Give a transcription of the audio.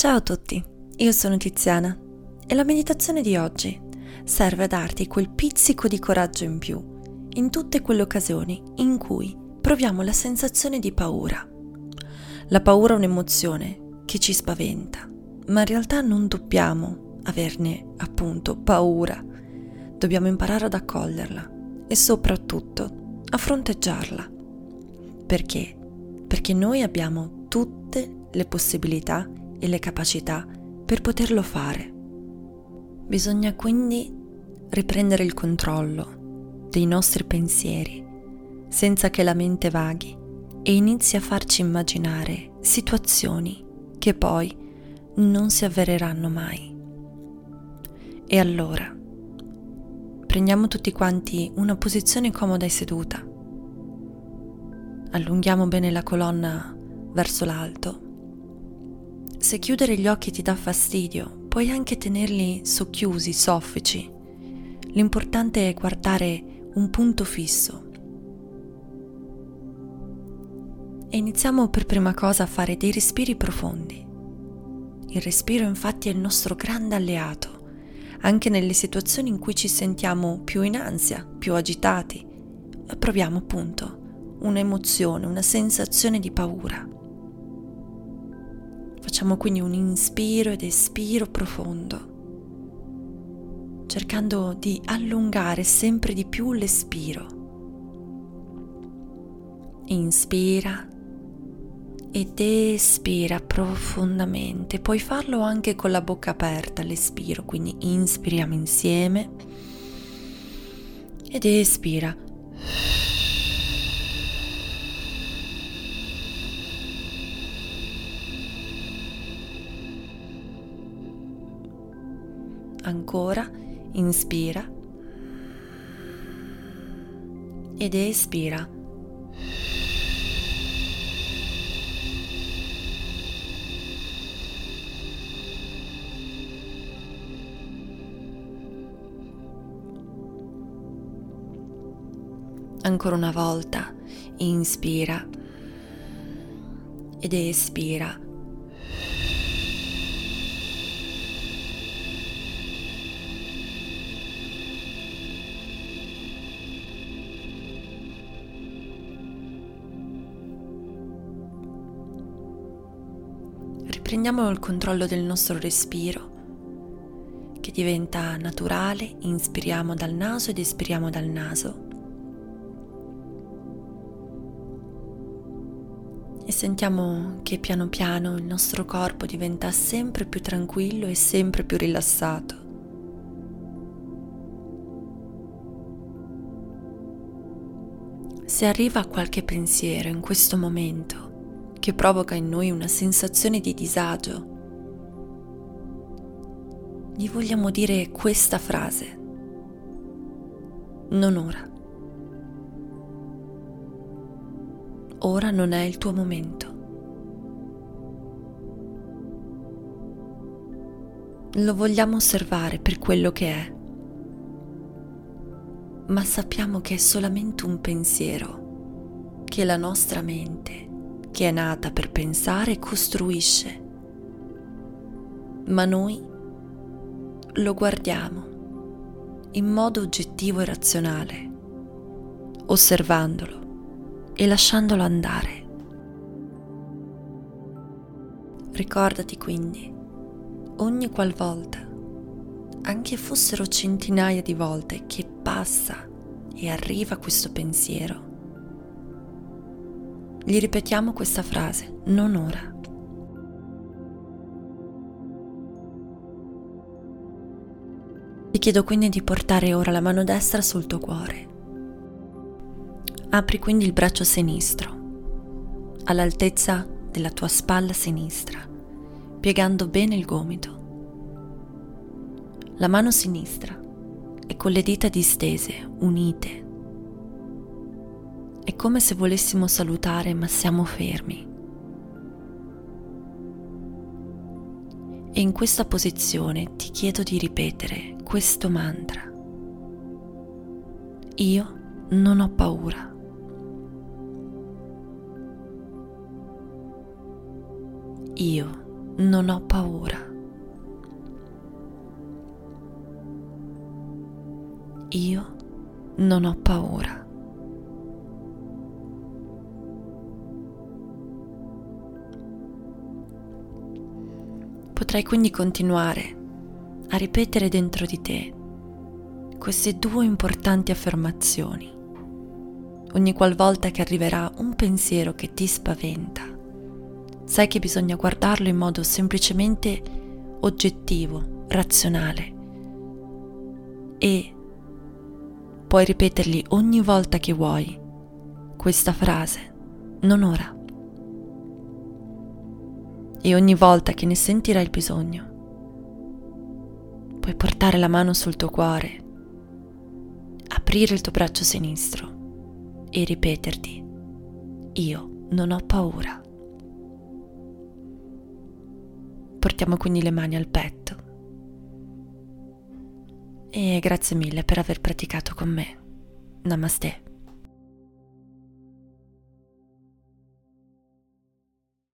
Ciao a tutti, io sono Tiziana e la meditazione di oggi serve a darti quel pizzico di coraggio in più in tutte quelle occasioni in cui proviamo la sensazione di paura. La paura è un'emozione che ci spaventa, ma in realtà non dobbiamo averne appunto paura. Dobbiamo imparare ad accoglierla e soprattutto a fronteggiarla. Perché? Perché noi abbiamo tutte le possibilità e le capacità per poterlo fare. Bisogna quindi riprendere il controllo dei nostri pensieri senza che la mente vaghi e inizi a farci immaginare situazioni che poi non si avvereranno mai. E allora prendiamo tutti quanti una posizione comoda e seduta. Allunghiamo bene la colonna verso l'alto. Se chiudere gli occhi ti dà fastidio, puoi anche tenerli socchiusi, soffici. L'importante è guardare un punto fisso. E iniziamo per prima cosa a fare dei respiri profondi. Il respiro infatti è il nostro grande alleato, anche nelle situazioni in cui ci sentiamo più in ansia, più agitati, e proviamo appunto un'emozione, una sensazione di paura. Facciamo quindi un inspiro ed espiro profondo, cercando di allungare sempre di più l'espiro. Inspira ed espira profondamente. Puoi farlo anche con la bocca aperta, l'espiro, quindi inspiriamo insieme ed espira. Ancora, inspira ed espira. Ancora una volta, inspira ed espira. Riprendiamo il controllo del nostro respiro, che diventa naturale. Inspiriamo dal naso ed espiriamo dal naso. E sentiamo che piano piano il nostro corpo diventa sempre più tranquillo e sempre più rilassato. Se arriva qualche pensiero in questo momento che provoca in noi una sensazione di disagio, gli vogliamo dire questa frase: non ora. Ora non è il tuo momento. Lo vogliamo osservare per quello che è, ma sappiamo che è solamente un pensiero che la nostra mente, che è nata per pensare, costruisce. Ma noi lo guardiamo in modo oggettivo e razionale, osservandolo e lasciandolo andare. Ricordati quindi, ogni qualvolta, anche fossero centinaia di volte che passa e arriva questo pensiero, gli ripetiamo questa frase: non ora. Ti chiedo quindi di portare ora la mano destra sul tuo cuore. Apri quindi il braccio sinistro, all'altezza della tua spalla sinistra, piegando bene il gomito. La mano sinistra è con le dita distese, unite. È come se volessimo salutare, ma siamo fermi. E in questa posizione ti chiedo di ripetere questo mantra: io non ho paura. Io non ho paura. Io non ho paura. Potrai quindi continuare a ripetere dentro di te queste 2 importanti affermazioni ogni qualvolta che arriverà un pensiero che ti spaventa. Sai che bisogna guardarlo in modo semplicemente oggettivo, razionale, e puoi ripeterli ogni volta che vuoi questa frase, non ora. E ogni volta che ne sentirai il bisogno, puoi portare la mano sul tuo cuore, aprire il tuo braccio sinistro e ripeterti: io non ho paura. Portiamo quindi le mani al petto. E grazie mille per aver praticato con me. Namaste.